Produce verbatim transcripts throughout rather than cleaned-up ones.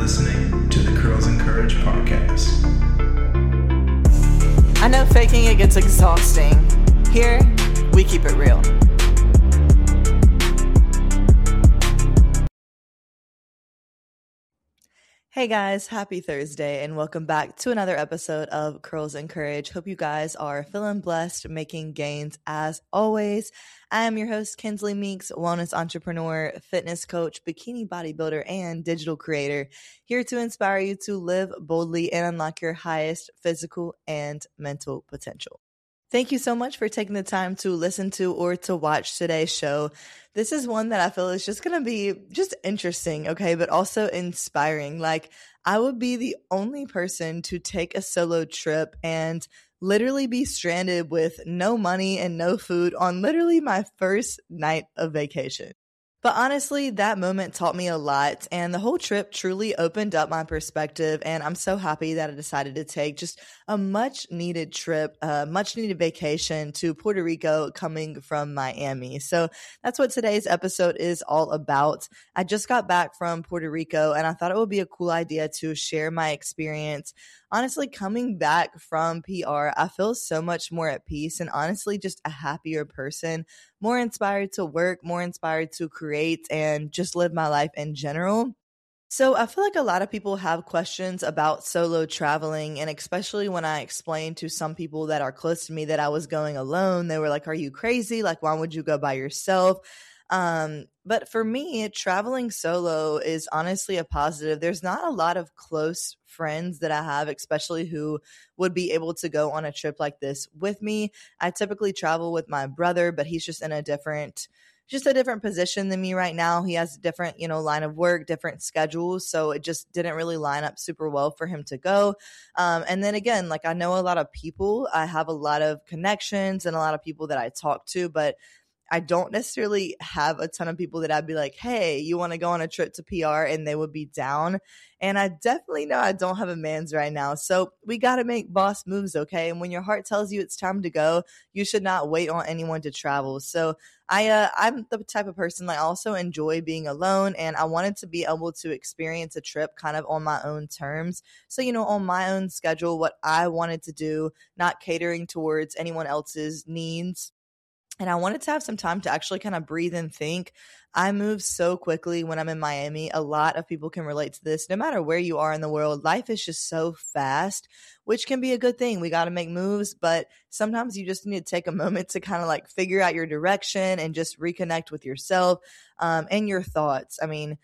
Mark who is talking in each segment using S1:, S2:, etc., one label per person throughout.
S1: listening to the Curls and Courage podcast.
S2: I know faking it gets exhausting. Here, we keep it real. Hey guys, happy Thursday and welcome back to another episode of Curls and Courage. Hope you guys are feeling blessed, making gains as always. I am your host, Kinsley Meeks, wellness entrepreneur, fitness coach, bikini bodybuilder, and digital creator, here to inspire you to live boldly and unlock your highest physical and mental potential. Thank you so much for taking the time to listen to or to watch today's show. This is one that I feel is just going to be just interesting, okay, but also inspiring. Like, I would be the only person to take a solo trip and literally be stranded with no money and no food on literally my first night of vacation. But honestly, that moment taught me a lot, and the whole trip truly opened up my perspective, and I'm so happy that I decided to take just a much-needed trip, a much-needed vacation to Puerto Rico coming from Miami. So that's what today's episode is all about. I just got back from Puerto Rico, and I thought it would be a cool idea to share my experience. Honestly, coming back from P R, I feel so much more at peace and honestly just a happier person, more inspired to work, more inspired to create and just live my life in general. So I feel like a lot of people have questions about solo traveling, and especially when I explained to some people that are close to me that I was going alone, they were like, are you crazy? Like, why would you go by yourself? Um, but for me, traveling solo is honestly a positive. There's not a lot of close friends that I have, especially who would be able to go on a trip like this with me. I typically travel with my brother, but he's just in a different just a different position than me right now. He has a different, you know, line of work, different schedules. So it just didn't really line up super well for him to go. Um, and then again, like I know a lot of people, I have a lot of connections and a lot of people that I talk to, but I don't necessarily have a ton of people that I'd be like, hey, you want to go on a trip to P R? And they would be down. And I definitely know I don't have a man's right now. So we got to make boss moves, okay? And when your heart tells you it's time to go, you should not wait on anyone to travel. So I, uh, I'm the type of person that I also enjoy being alone. And I wanted to be able to experience a trip kind of on my own terms. So, you know, on my own schedule, what I wanted to do, not catering towards anyone else's needs. And I wanted to have some time to actually kind of breathe and think. I move so quickly when I'm in Miami. A lot of people can relate to this. No matter where you are in the world, life is just so fast, which can be a good thing. We got to make moves, but sometimes you just need to take a moment to kind of like figure out your direction and just reconnect with yourself um, and your thoughts. I mean,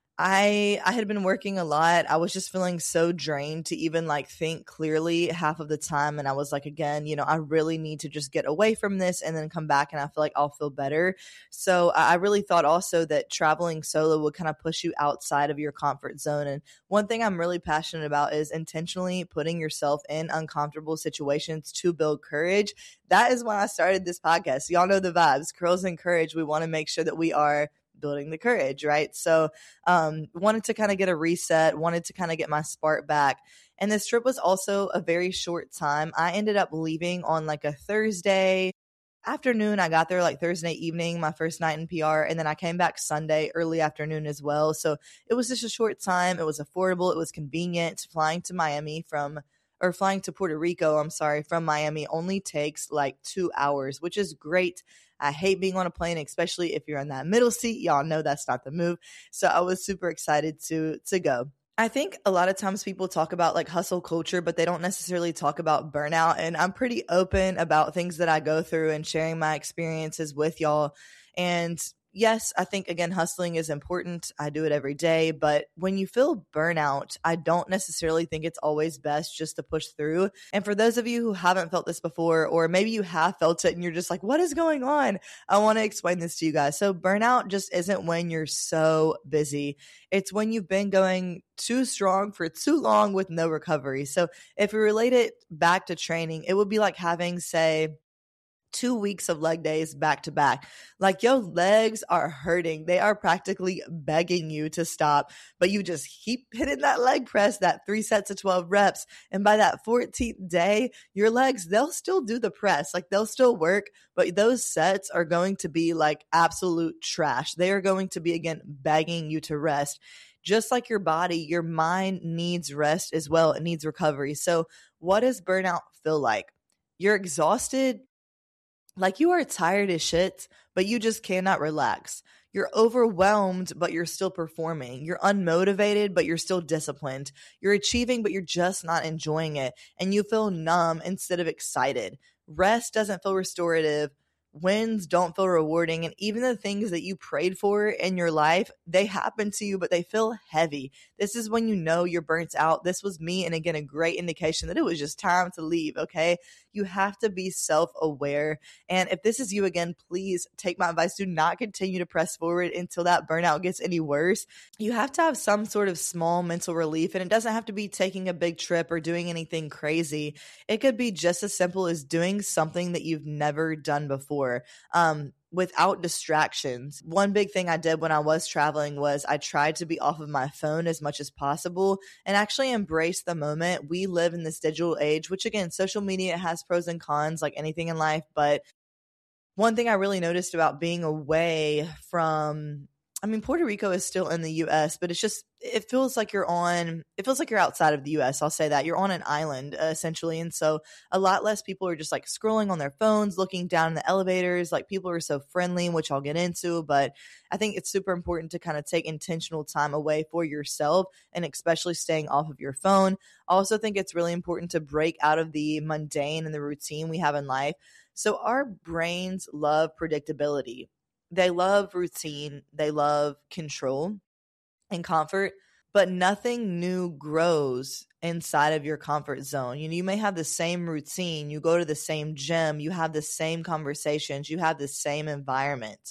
S2: I I had been working a lot. I was just feeling so drained to even like think clearly half of the time. And I was like, again, you know, I really need to just get away from this and then come back and I feel like I'll feel better. So I really thought also that traveling solo would kind of push you outside of your comfort zone. And one thing I'm really passionate about is intentionally putting yourself in uncomfortable situations to build courage. That is why I started this podcast. Y'all know the vibes, Curls and Courage. We want to make sure that we are building the courage, right? So um, wanted to kind of get a reset, wanted to kind of get my spark back. And this trip was also a very short time. I ended up leaving on like a Thursday afternoon. I got there like Thursday evening, my first night in P R. And then I came back Sunday early afternoon as well. So it was just a short time. It was affordable. It was convenient. Flying to Miami from or flying to Puerto Rico, I'm sorry, from Miami only takes like two hours, which is great. I hate being on a plane, especially if you're in that middle seat. Y'all know that's not the move. So I was super excited to to go. I think a lot of times people talk about like hustle culture, but they don't necessarily talk about burnout. And I'm pretty open about things that I go through and sharing my experiences with y'all. And yes, I think, again, hustling is important. I do it every day. But when you feel burnout, I don't necessarily think it's always best just to push through. And for those of you who haven't felt this before, or maybe you have felt it and you're just like, what is going on? I want to explain this to you guys. So burnout just isn't when you're so busy. It's when you've been going too strong for too long with no recovery. So if we relate it back to training, it would be like having, say, two weeks of leg days back to back. Like your legs are hurting. They are practically begging you to stop, but you just keep hitting that leg press, that three sets of twelve reps. And by that fourteenth day, your legs, they'll still do the press. Like they'll still work, but those sets are going to be like absolute trash. They are going to be, again, begging you to rest. just like your body, your mind needs rest as well. It needs recovery. So what does burnout feel like? You're exhausted, like you are tired as shit, but you just cannot relax. You're overwhelmed, but you're still performing. You're unmotivated, but you're still disciplined. You're achieving, but you're just not enjoying it. And you feel numb instead of excited. Rest doesn't feel restorative. Wins don't feel rewarding. And even the things that you prayed for in your life, they happen to you, but they feel heavy. This is when you know you're burnt out. This was me. And again, a great indication that it was just time to leave. Okay. You have to be self-aware. And if this is you again, please take my advice. Do not continue to press forward until that burnout gets any worse. You have to have some sort of small mental relief. And it doesn't have to be taking a big trip or doing anything crazy. It could be just as simple as doing something that you've never done before. Um, without distractions. One big thing I did when I was traveling was I tried to be off of my phone as much as possible and actually embrace the moment. We live in this digital age, which again, social media has pros and cons like anything in life. But one thing I really noticed about being away from, I mean, Puerto Rico is still in the U S, but it's just, it feels like you're on, it feels like you're outside of the U S. I'll say that. You're on an island, uh, essentially. And so a lot less people are just like scrolling on their phones, looking down in the elevators. Like people are so friendly, which I'll get into. But I think it's super important to kind of take intentional time away for yourself and especially staying off of your phone. I also think it's really important to break out of the mundane and the routine we have in life. So our brains love predictability. They love routine, they love control and comfort, but nothing new grows inside of your comfort zone. You know, you may have the same routine, you go to the same gym, you have the same conversations, you have the same environment.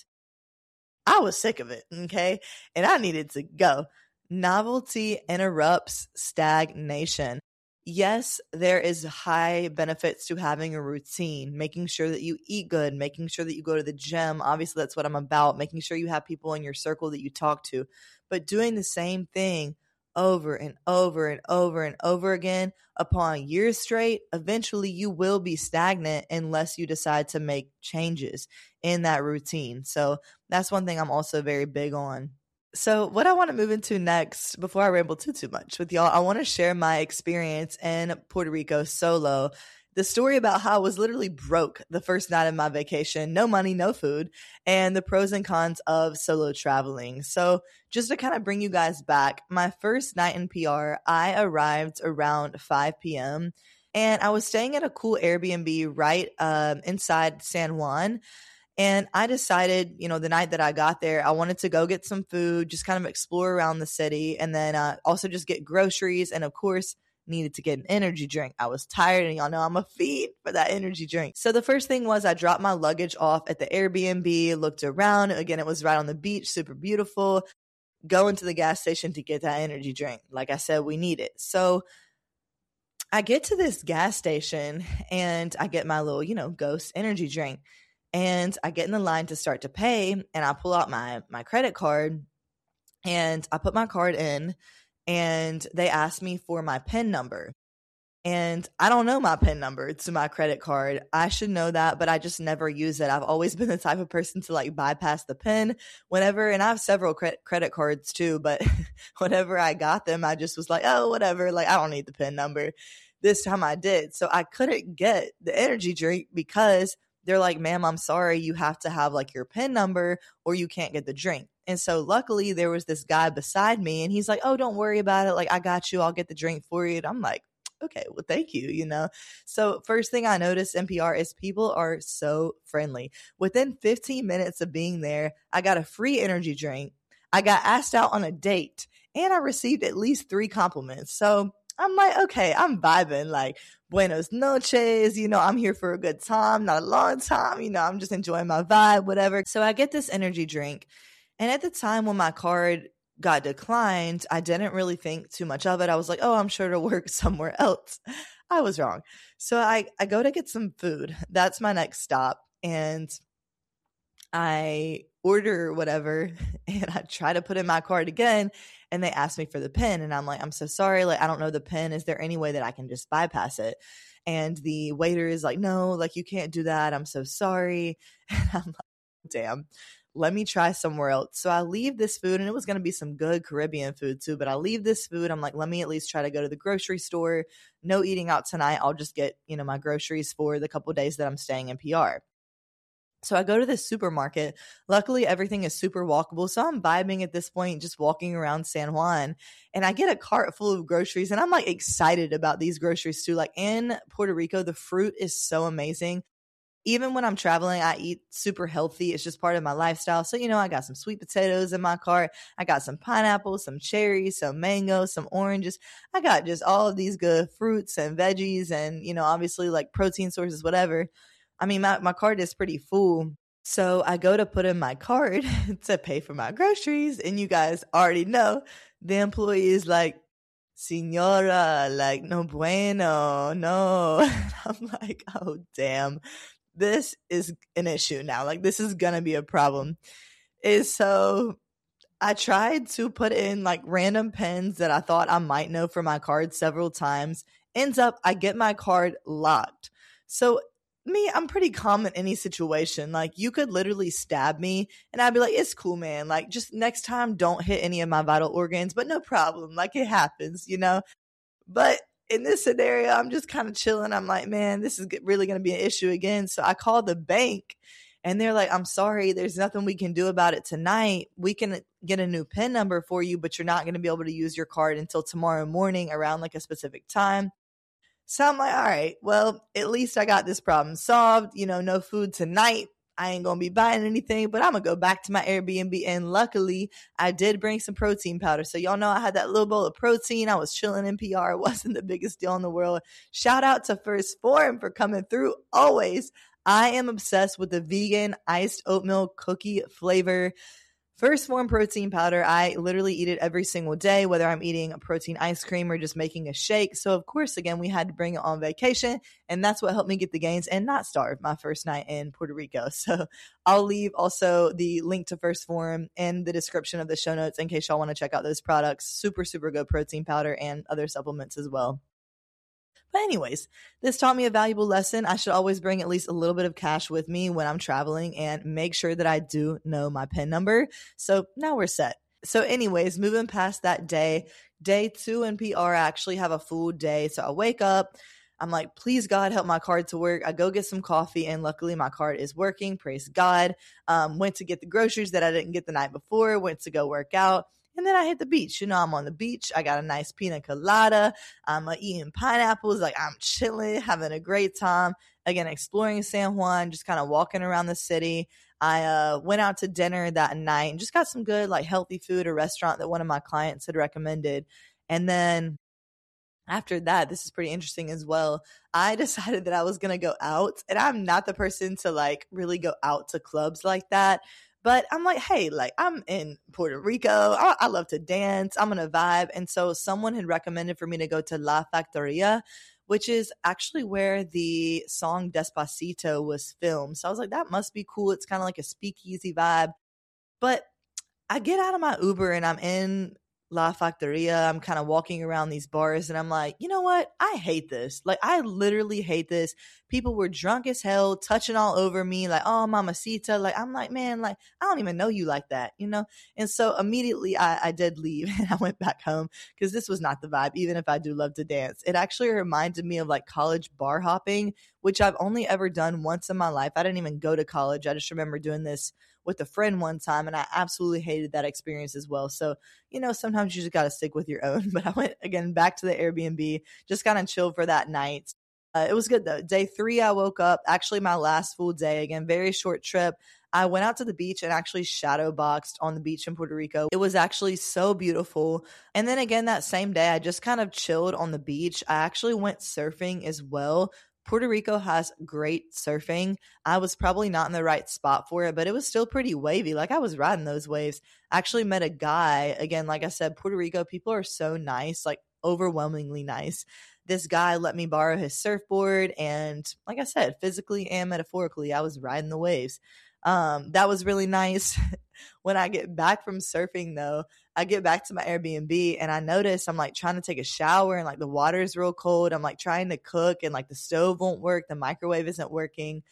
S2: I was sick of it, okay? And I needed to go. Novelty interrupts stagnation. Yes, there is high benefits to having a routine, making sure that you eat good, making sure that you go to the gym. Obviously, that's what I'm about, making sure you have people in your circle that you talk to. But doing the same thing over and over and over and over again upon years straight, eventually you will be stagnant unless you decide to make changes in that routine. So that's one thing I'm also very big on. So what I want to move into next, before I ramble too, too much with y'all, I want to share my experience in Puerto Rico solo. The story about how I was literally broke the first night of my vacation, no money, no food, and the pros and cons of solo traveling. So just to kind of bring you guys back, my first night in P R, I arrived around five p.m. and I was staying at a cool Airbnb right um, inside San Juan. And I decided, you know, the night that I got there, I wanted to go get some food, just kind of explore around the city, and then uh, also just get groceries. And of course, needed to get an energy drink. I was tired, and y'all know I'm a fiend for that energy drink. So the first thing was I dropped my luggage off at the Airbnb, looked around. Again, it was right on the beach, super beautiful. Go into the gas station to get that energy drink. Like I said, we need it. So I get to this gas station, and I get my little, you know, Ghost energy drink. And I get in the line to start to pay, and I pull out my my credit card, and I put my card in, and they ask me for my PIN number. And I don't know my PIN number to my credit card. I should know that, but I just never use it. I've always been the type of person to like bypass the PIN whenever, and I have several cre- credit cards too, but whenever I got them, I just was like, oh, whatever. Like, I don't need the PIN number. This time I did. So I couldn't get the energy drink because they're like, ma'am, I'm sorry, you have to have like your PIN number or you can't get the drink. And so luckily there was this guy beside me, and he's like, oh, don't worry about it. Like, I got you. I'll get the drink for you. And I'm like, okay, well, thank you, you know? So first thing I noticed in P R is people are so friendly. Within fifteen minutes of being there, I got a free energy drink. I got asked out on a date, and I received at least three compliments. So I'm like, okay, I'm vibing, like, buenos noches, you know, I'm here for a good time, not a long time, you know, I'm just enjoying my vibe, whatever. So I get this energy drink, and at the time when my card got declined, I didn't really think too much of it. I was like, oh, I'm sure it'll work somewhere else. I was wrong. So I, I go to get some food. That's my next stop, and I order whatever, and I try to put in my card again, and they ask me for the PIN, and I'm like, I'm so sorry, like, I don't know the PIN. Is there any way that I can just bypass it? And the waiter is like, no, like, you can't do that. I'm so sorry. And I'm like, damn. let me try somewhere else. So I leave this food, and it was going to be some good Caribbean food too, but I leave this food. I'm like, let me at least try to go to the grocery store. No eating out tonight. I'll just get, you know, my groceries for the couple days that I'm staying in P R. So I go to this supermarket. Luckily, everything is super walkable. So I'm vibing at this point, just walking around San Juan. And I get a cart full of groceries. And I'm like excited about these groceries too. Like in Puerto Rico, the fruit is so amazing. Even when I'm traveling, I eat super healthy. It's just part of my lifestyle. So, you know, I got some sweet potatoes in my cart. I got some pineapples, some cherries, some mangoes, some oranges. I got just all of these good fruits and veggies and, you know, obviously like protein sources, whatever. I mean, my, my cart is pretty full. So I go to put in my card to pay for my groceries. And you guys already know the employee is like, Senora, like, no bueno, no. And I'm like, oh, damn. This is an issue now. Like, this is going to be a problem. Is so I tried to put in like random pins that I thought I might know for my card several times. Ends up, I get my card locked. So me, I'm pretty calm in any situation. Like, you could literally stab me and I'd be like, it's cool, man. Like, just next time, don't hit any of my vital organs, but no problem. Like, it happens, you know? But in this scenario, I'm just kind of chilling. I'm like, man, this is really going to be an issue again. So I called the bank and they're like, I'm sorry, there's nothing we can do about it tonight. We can get a new PIN number for you, but you're not going to be able to use your card until tomorrow morning around like a specific time. So I'm like, all right, well, at least I got this problem solved. You know, no food tonight. I ain't going to be buying anything, but I'm going to go back to my Airbnb. And luckily, I did bring some protein powder. So y'all know I had that little bowl of protein. I was chilling in P R. It wasn't the biggest deal in the world. Shout out to First Form for coming through always. I am obsessed with the vegan iced oatmeal cookie flavor. First Form protein powder, I literally eat it every single day, whether I'm eating a protein ice cream or just making a shake. So, of course, again, we had to bring it on vacation, and that's what helped me get the gains and not starve my first night in Puerto Rico. So I'll leave also the link to First Form in the description of the show notes in case y'all want to check out those products. Super, super good protein powder and other supplements as well. But anyways, this taught me a valuable lesson. I should always bring at least a little bit of cash with me when I'm traveling and make sure that I do know my PIN number. So now we're set. So anyways, moving past that day, day two in P R, I actually have a full day. So I wake up. I'm like, please God, help my card to work. I go get some coffee and luckily my card is working. Praise God. Um, went to get the groceries that I didn't get the night before. Went to go work out. And then I hit the beach. You know, I'm on the beach. I got a nice pina colada. I'm uh, eating pineapples. Like, I'm chilling, having a great time. Again, exploring San Juan, just kind of walking around the city. I uh, went out to dinner that night and just got some good, like, healthy food at a restaurant that one of my clients had recommended. And then after that, this is pretty interesting as well. I decided that I was going to go out. And I'm not the person to, like, really go out to clubs like that. But I'm like, hey, like, I'm in Puerto Rico. I, I love to dance. I'm going to vibe. And so someone had recommended for me to go to La Factoria, which is actually where the song Despacito was filmed. So I was like, that must be cool. It's kind of like a speakeasy vibe. But I get out of my Uber and I'm in La Factoria. I'm kind of walking around these bars and I'm like, you know what? I hate this. Like, I literally hate this. People were drunk as hell, touching all over me, like, oh, mamacita. Like, I'm like, man, like, I don't even know you like that, you know? And so immediately I, I did leave and I went back home because this was not the vibe, even if I do love to dance. It actually reminded me of like college bar hopping, which I've only ever done once in my life. I didn't even go to college. I just remember doing this with a friend one time and I absolutely hated that experience as well. So, you know, sometimes you just got to stick with your own. But I went again back to the Airbnb, just kind of chill for that night. Uh, it was good though. Day three, I woke up, actually my last full day, again, very short trip. I went out to the beach and actually shadow boxed on the beach in Puerto Rico. It was actually so beautiful. And then again, that same day, I just kind of chilled on the beach. I actually went surfing as well. Puerto Rico has great surfing. I was probably not in the right spot for it, but it was still pretty wavy. Like, I was riding those waves. I actually met a guy. Again, like I said, Puerto Rico, people are so nice, like overwhelmingly nice. This guy let me borrow his surfboard. And like I said, physically and metaphorically, I was riding the waves. Um, that was really nice. When I get back from surfing though, I get back to my Airbnb and I notice I'm like trying to take a shower and like the water is real cold. I'm like trying to cook and like the stove won't work. The microwave isn't working.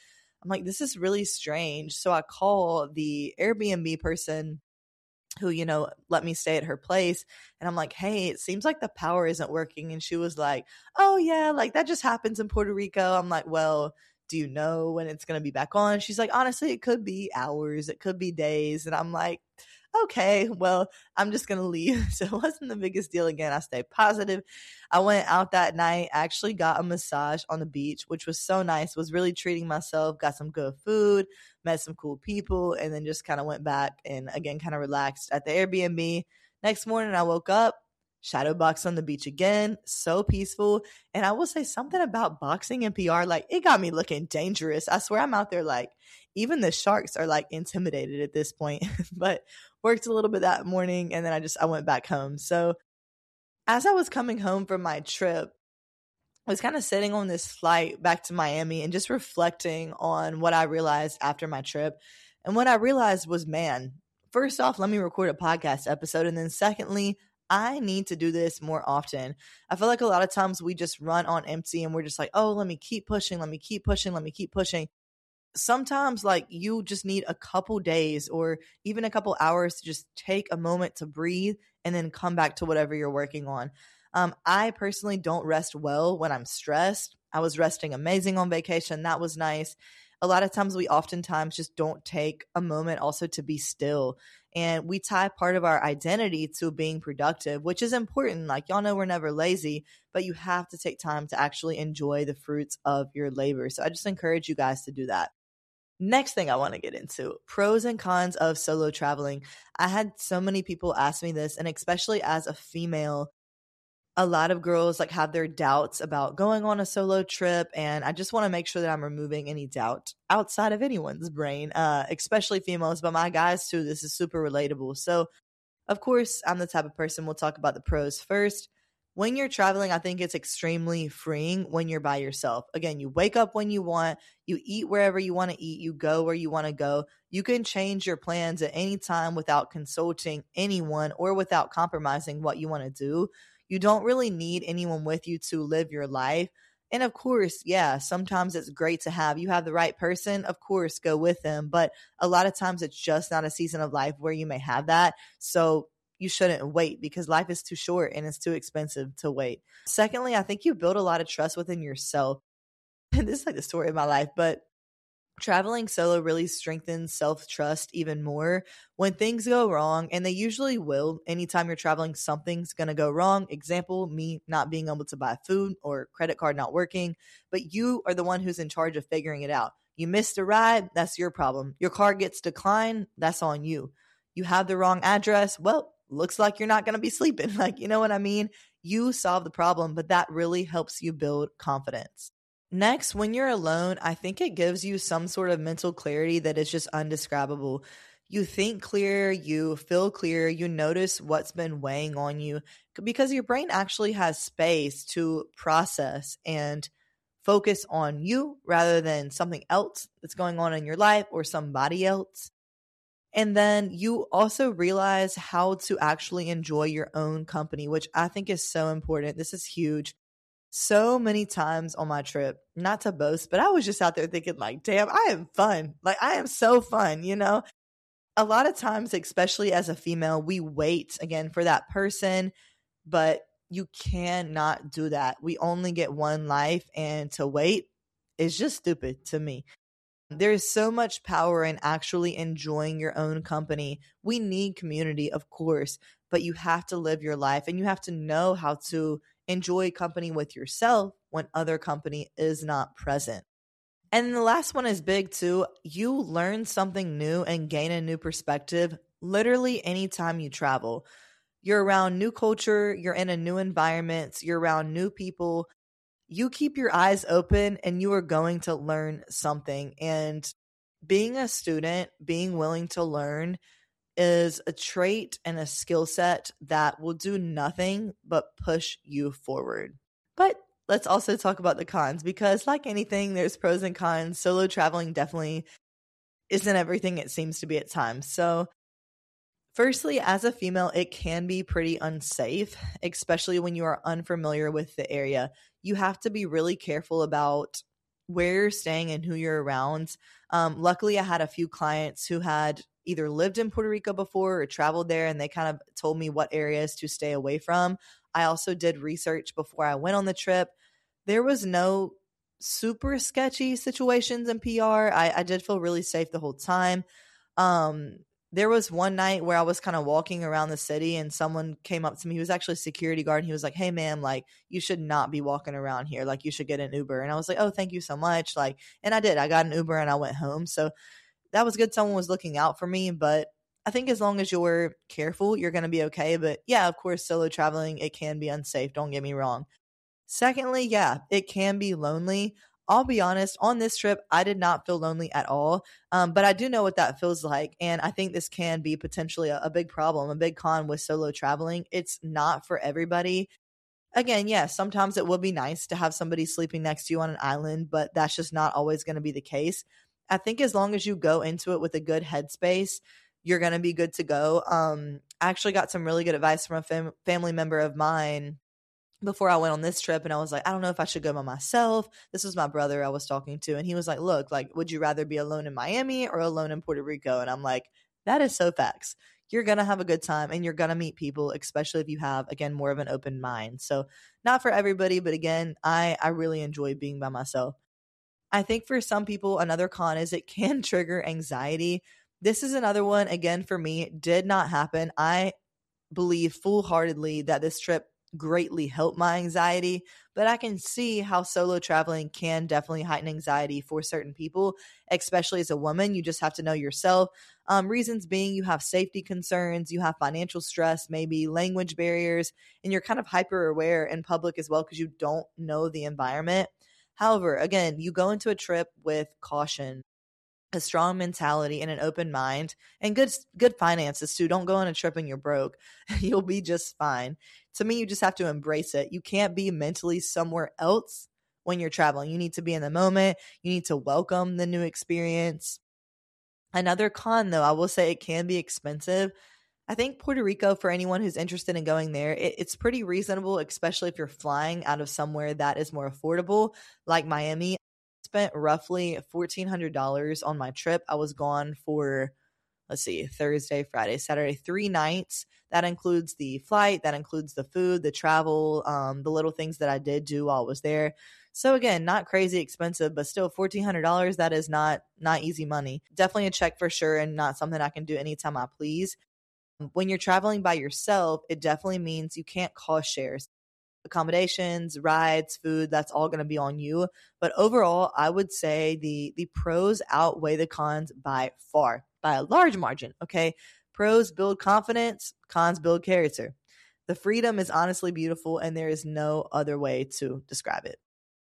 S2: I'm like, this is really strange. So I call the Airbnb person who, you know, let me stay at her place. And I'm like, hey, it seems like the power isn't working. And she was like, oh, yeah, like that just happens in Puerto Rico. I'm like, well, do you know when it's going to be back on? She's like, honestly, it could be hours, it could be days. And I'm like, okay, well, I'm just going to leave. So it wasn't the biggest deal again. I stayed positive. I went out that night, actually got a massage on the beach, which was so nice, was really treating myself, got some good food, met some cool people, and then just kind of went back and again, kind of relaxed at the Airbnb. Next morning, I woke up, shadow box on the beach again, so peaceful. And I will say something about boxing and P R, like it got me looking dangerous. I swear I'm out there like, even the sharks are like intimidated at this point, but worked a little bit that morning. And then I just, I went back home. So as I was coming home from my trip, I was kind of sitting on this flight back to Miami and just reflecting on what I realized after my trip. And what I realized was, man, first off, let me record a podcast episode. And then secondly, I need to do this more often. I feel like a lot of times we just run on empty and we're just like, oh, let me keep pushing, let me keep pushing, let me keep pushing. Sometimes like you just need a couple days or even a couple hours to just take a moment to breathe and then come back to whatever you're working on. Um, I personally don't rest well when I'm stressed. I was resting amazing on vacation. That was nice. A lot of times we oftentimes just don't take a moment also to be still. And we tie part of our identity to being productive, which is important. Like y'all know we're never lazy, but you have to take time to actually enjoy the fruits of your labor. So I just encourage you guys to do that. Next thing I want to get into, pros and cons of solo traveling. I had so many people ask me this, and especially as a female, a lot of girls like have their doubts about going on a solo trip. And I just want to make sure that I'm removing any doubt outside of anyone's brain, uh, especially females, but my guys too. This is super relatable. So of course, I'm the type of person, we'll talk about the pros first. When you're traveling, I think it's extremely freeing when you're by yourself. Again, you wake up when you want, you eat wherever you want to eat, you go where you want to go. You can change your plans at any time without consulting anyone or without compromising what you want to do. You don't really need anyone with you to live your life. And of course, yeah, sometimes it's great to have, you have the right person, of course, go with them. But a lot of times it's just not a season of life where you may have that. So you shouldn't wait because life is too short and it's too expensive to wait. Secondly, I think you build a lot of trust within yourself. And this is like the story of my life, but traveling solo really strengthens self-trust even more. When things go wrong, and they usually will, anytime you're traveling, something's going to go wrong. Example, me not being able to buy food or credit card not working, but you are the one who's in charge of figuring it out. You missed a ride, that's your problem. Your car gets declined, that's on you. You have the wrong address, well, looks like you're not going to be sleeping. Like, you know what I mean? You solve the problem, but that really helps you build confidence. Next, when you're alone, I think it gives you some sort of mental clarity that is just undescribable. You think clear, you feel clear, you notice what's been weighing on you because your brain actually has space to process and focus on you rather than something else that's going on in your life or somebody else. And then you also realize how to actually enjoy your own company, which I think is so important. This is huge. So many times on my trip, not to boast, but I was just out there thinking like, damn, I am fun. Like I am so fun, you know? A lot of times, especially as a female, we wait again for that person, but you cannot do that. We only get one life, and to wait is just stupid to me. There's so much power in actually enjoying your own company. We need community, of course, but you have to live your life and you have to know how to enjoy company with yourself when other company is not present. And the last one is big too. You learn something new and gain a new perspective literally anytime you travel. You're around new culture, you're in a new environment, you're around new people. You keep your eyes open and you are going to learn something. And being a student, being willing to learn is a trait and a skill set that will do nothing but push you forward. But let's also talk about the cons because like anything, there's pros and cons. Solo traveling definitely isn't everything it seems to be at times. So firstly, as a female, it can be pretty unsafe, especially when you are unfamiliar with the area. You have to be really careful about where you're staying and who you're around. Um, luckily, I had a few clients who had either lived in Puerto Rico before or traveled there, and they kind of told me what areas to stay away from. I also did research before I went on the trip. There was no super sketchy situations in P R. I, I did feel really safe the whole time. Um, there was one night where I was kind of walking around the city and someone came up to me. He was actually a security guard. And he was like, "Hey, ma'am, like, you should not be walking around here. Like, you should get an Uber." And I was like, "Oh, thank you so much." Like, and I did. I got an Uber and I went home. So that was good. Someone was looking out for me. But I think as long as you're careful, you're going to be okay. But yeah, of course, solo traveling, it can be unsafe. Don't get me wrong. Secondly, yeah, it can be lonely. I'll be honest, on this trip, I did not feel lonely at all. Um, but I do know what that feels like. And I think this can be potentially a, a big problem, a big con with solo traveling. It's not for everybody. Again, yes, yeah, sometimes it will be nice to have somebody sleeping next to you on an island, but that's just not always going to be the case. I think as long as you go into it with a good headspace, you're going to be good to go. Um, I actually got some really good advice from a fam- family member of mine before I went on this trip, and I was like, I don't know if I should go by myself. This was my brother I was talking to, and he was like, look, like, would you rather be alone in Miami or alone in Puerto Rico? And I'm like, that is so facts. You're going to have a good time and you're going to meet people, especially if you have, again, more of an open mind. So not for everybody, but again, I, I really enjoy being by myself. I think for some people, another con is it can trigger anxiety. This is another one, again, for me, did not happen. I believe full-heartedly that this trip greatly helped my anxiety, but I can see how solo traveling can definitely heighten anxiety for certain people, especially as a woman. You just have to know yourself. Um, reasons being, you have safety concerns, you have financial stress, maybe language barriers, and you're kind of hyper aware in public as well because you don't know the environment. However, again, you go into a trip with caution, a strong mentality, and an open mind, and good good finances too. Don't go on a trip and you're broke. You'll be just fine. To me, you just have to embrace it. You can't be mentally somewhere else when you're traveling. You need to be in the moment. You need to welcome the new experience. Another con, though, I will say it can be expensive. I think Puerto Rico, for anyone who's interested in going there, it, it's pretty reasonable, especially if you're flying out of somewhere that is more affordable, like Miami. Spent roughly fourteen hundred dollars on my trip. I was gone for, let's see, Thursday, Friday, Saturday, three nights. That includes the flight, that includes the food, the travel, um, the little things that I did do while I was there. So again, not crazy expensive, but still fourteen hundred dollars, that is not not easy money. Definitely a check for sure, and not something I can do anytime I please. When you're traveling by yourself, it definitely means you can't cost share. Accommodations, rides, food, that's all going to be on you. But overall, I would say the the pros outweigh the cons by far, by a large margin. Okay. Pros build confidence, cons build character. The freedom is honestly beautiful, and there is no other way to describe it.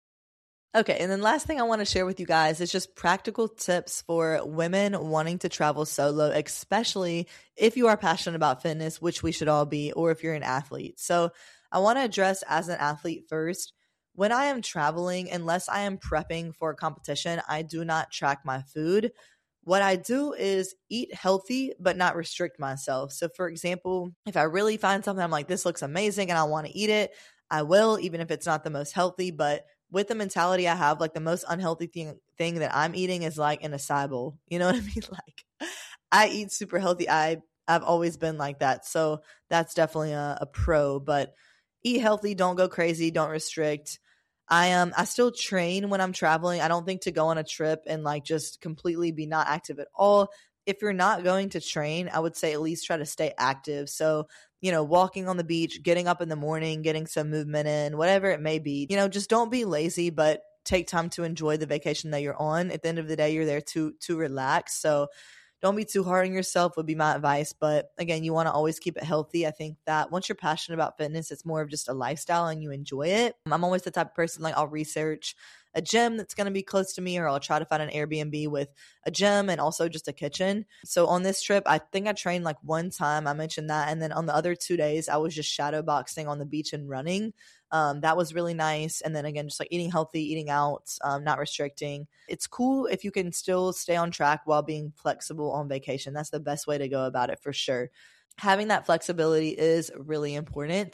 S2: Okay, and then last thing I want to share with you guys is just practical tips for women wanting to travel solo, especially if you are passionate about fitness, which we should all be, or if you're an athlete. So I want to address as an athlete first. When I am traveling, unless I am prepping for a competition, I do not track my food. What I do is eat healthy, but not restrict myself. So for example, if I really find something I'm like, this looks amazing and I want to eat it, I will, even if it's not the most healthy. But with the mentality I have, like the most unhealthy thing, thing that I'm eating is like an acai bowl. You know what I mean? Like I eat super healthy. I, I've always been like that. So that's definitely a, a pro, but eat healthy. Don't go crazy. Don't restrict. I um I still train when I'm traveling. I don't think to go on a trip and like just completely be not active at all. If you're not going to train, I would say at least try to stay active. So, you know, walking on the beach, getting up in the morning, getting some movement in, whatever it may be. You know, just don't be lazy, but take time to enjoy the vacation that you're on. At the end of the day, you're there to to relax. So don't be too hard on yourself would be my advice. But again, you want to always keep it healthy. I think that once you're passionate about fitness, it's more of just a lifestyle and you enjoy it. I'm always the type of person, like I'll research a gym that's going to be close to me, or I'll try to find an Airbnb with a gym and also just a kitchen. So on this trip, I think I trained like one time. I mentioned that. And then on the other two days, I was just shadow boxing on the beach and running. Um, that was really nice. And then again, just like eating healthy, eating out, um, not restricting. It's cool if you can still stay on track while being flexible on vacation. That's the best way to go about it for sure. Having that flexibility is really important.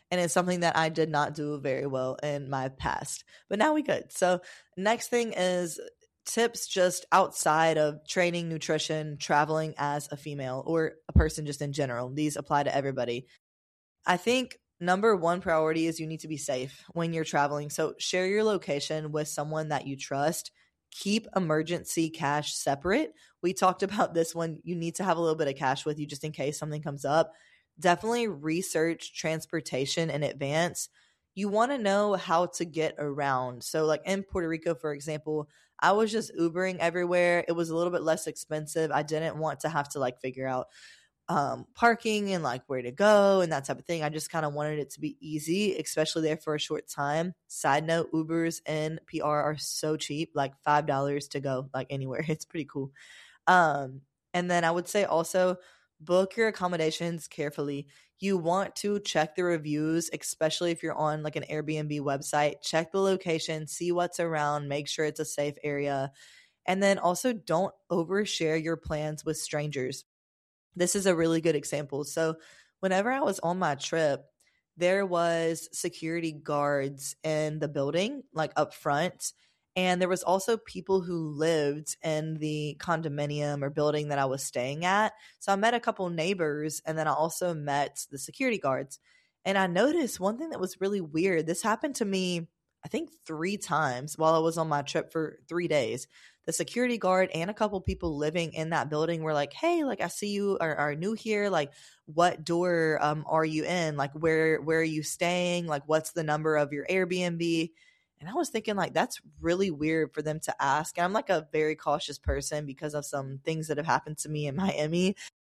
S2: And it's something that I did not do very well in my past, but now we good. So next thing is tips just outside of training, nutrition, traveling as a female or a person just in general. These apply to everybody. I think number one priority is you need to be safe when you're traveling. So share your location with someone that you trust. Keep emergency cash separate. We talked about this one. You need to have a little bit of cash with you just in case something comes up. Definitely research transportation in advance. You want to know how to get around. So like in Puerto Rico, for example, I was just Ubering everywhere. It was a little bit less expensive. I didn't want to have to like figure out um, parking and like where to go and that type of thing. I just kind of wanted it to be easy, especially there for a short time. Side note, Ubers in P R are so cheap, like five dollars to go like anywhere. It's pretty cool. Um, and then I would say also book your accommodations carefully. You want to check the reviews, especially if you're on like an Airbnb website. Check the location, see what's around, make sure it's a safe area. And then also don't overshare your plans with strangers. This is a really good example. So whenever I was on my trip, there was security guards in the building, like up front. And there was also people who lived in the condominium or building that I was staying at. So I met a couple neighbors, and then I also met the security guards. And I noticed one thing that was really weird. This happened to me, I think, three times while I was on my trip for three days. The security guard and a couple people living in that building were like, hey, like, I see you are, are new here. Like, what door um, are you in? Like, where, where are you staying? Like, what's the number of your Airbnb? And I was thinking, like, that's really weird for them to ask. And I'm like a very cautious person because of some things that have happened to me in Miami.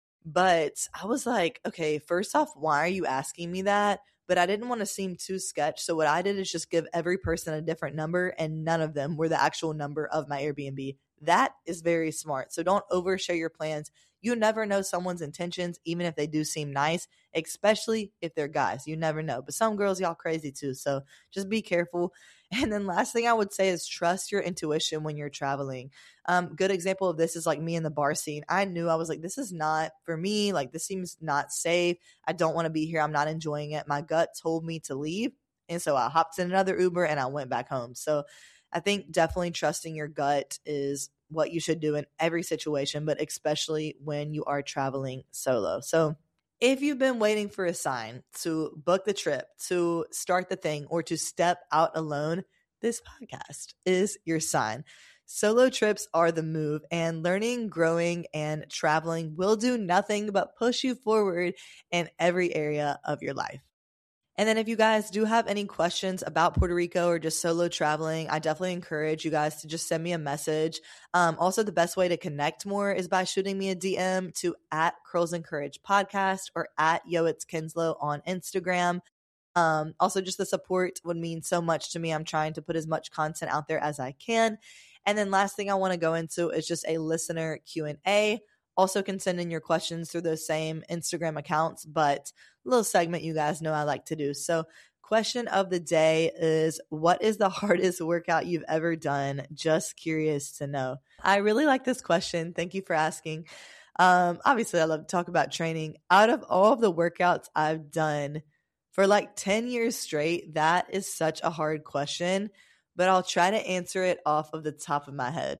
S2: But I was like, okay, first off, why are you asking me that? But I didn't want to seem too sketch. So what I did is just give every person a different number, and none of them were the actual number of my Airbnb. That is very smart. So don't overshare your plans. You never know someone's intentions, even if they do seem nice, especially if they're guys. You never know. But some girls, y'all crazy too. So just be careful. And then last thing I would say is trust your intuition when you're traveling. Um, good example of this is like me in the bar scene. I knew, I was like, this is not for me. Like, this seems not safe. I don't want to be here. I'm not enjoying it. My gut told me to leave. And so I hopped in another Uber and I went back home. So I think definitely trusting your gut is what you should do in every situation, but especially when you are traveling solo. So if you've been waiting for a sign to book the trip, to start the thing, or to step out alone, this podcast is your sign. Solo trips are the move, and learning, growing, and traveling will do nothing but push you forward in every area of your life. And then if you guys do have any questions about Puerto Rico or just solo traveling, I definitely encourage you guys to just send me a message. Um, also, the best way to connect more is by shooting me a D M to at Curls and Courage Podcast or at Yo It's Kinslow on Instagram. Um, also, just the support would mean so much to me. I'm trying to put as much content out there as I can. And then last thing I want to go into is just a listener Q and A. Also can send in your questions through those same Instagram accounts, but a little segment you guys know I like to do. So question of the day is, what is the hardest workout you've ever done? Just curious to know. I really like this question. Thank you for asking. Um, obviously, I love to talk about training. Out of all of the workouts I've done for like ten years straight, that is such a hard question, but I'll try to answer it off of the top of my head.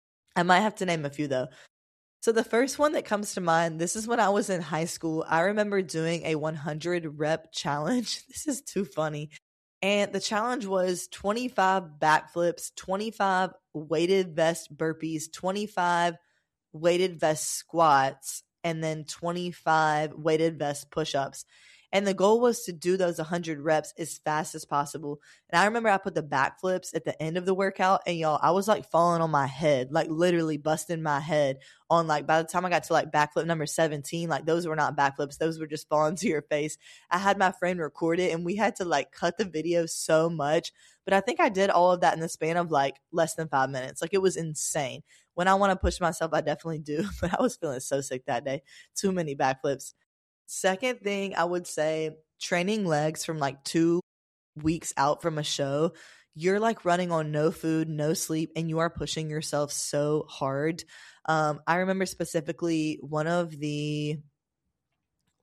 S2: I might have to name a few though. So the first one that comes to mind, this is when I was in high school. I remember doing a one hundred rep challenge. This is too funny. And the challenge was twenty-five backflips, twenty-five weighted vest burpees, twenty-five weighted vest squats, and then twenty-five weighted vest push-ups. And the goal was to do those one hundred reps as fast as possible. And I remember I put the backflips at the end of the workout, and y'all, I was like falling on my head, like literally busting my head on, like, by the time I got to like backflip number seventeen, like those were not backflips. Those were just falling to your face. I had my friend record it, and we had to like cut the video so much. But I think I did all of that in the span of like less than five minutes. Like, it was insane. When I want to push myself, I definitely do. But I was feeling so sick that day. Too many backflips. Second thing I would say, training legs from like two weeks out from a show. You're like running on no food, no sleep, and you are pushing yourself so hard. Um, I remember specifically one of the like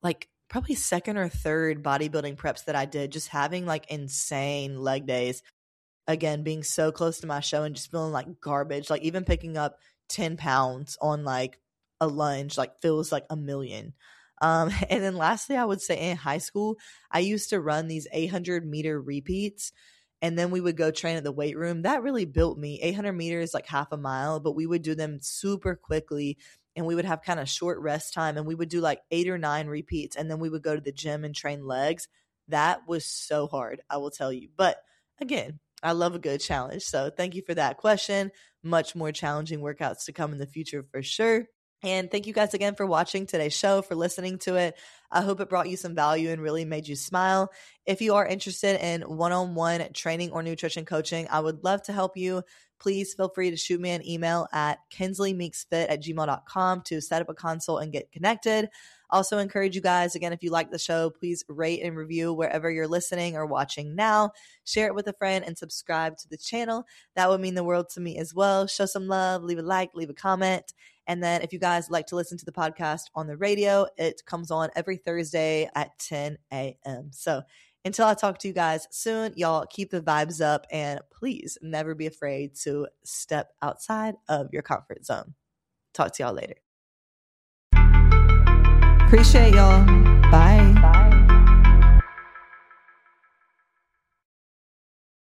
S2: probably second or third bodybuilding preps that I did, just having like insane leg days. Again, being so close to my show and just feeling like garbage, like even picking up ten pounds on like a lunge, like feels like a million. Um, and then lastly, I would say in high school, I used to run these eight hundred meter repeats, and then we would go train at the weight room. That really built me. eight hundred meters, like half a mile, but we would do them super quickly, and we would have kind of short rest time, and we would do like eight or nine repeats, and then we would go to the gym and train legs. That was so hard, I will tell you. But again, I love a good challenge. So thank you for that question. Much more challenging workouts to come in the future for sure. And thank you guys again for watching today's show, for listening to it. I hope it brought you some value and really made you smile. If you are interested in one-on-one training or nutrition coaching, I would love to help you. Please feel free to shoot me an email at kinsleymeeksfit at gmail dot com to set up a consult and get connected. Also encourage you guys, again, if you like the show, please rate and review wherever you're listening or watching now. Share it with a friend and subscribe to the channel. That would mean the world to me as well. Show some love, leave a like, leave a comment. And then if you guys like to listen to the podcast on the radio, it comes on every Thursday at ten a.m. So until I talk to you guys soon, y'all keep the vibes up and please never be afraid to step outside of your comfort zone. Talk to y'all later. Appreciate y'all. Bye. Bye.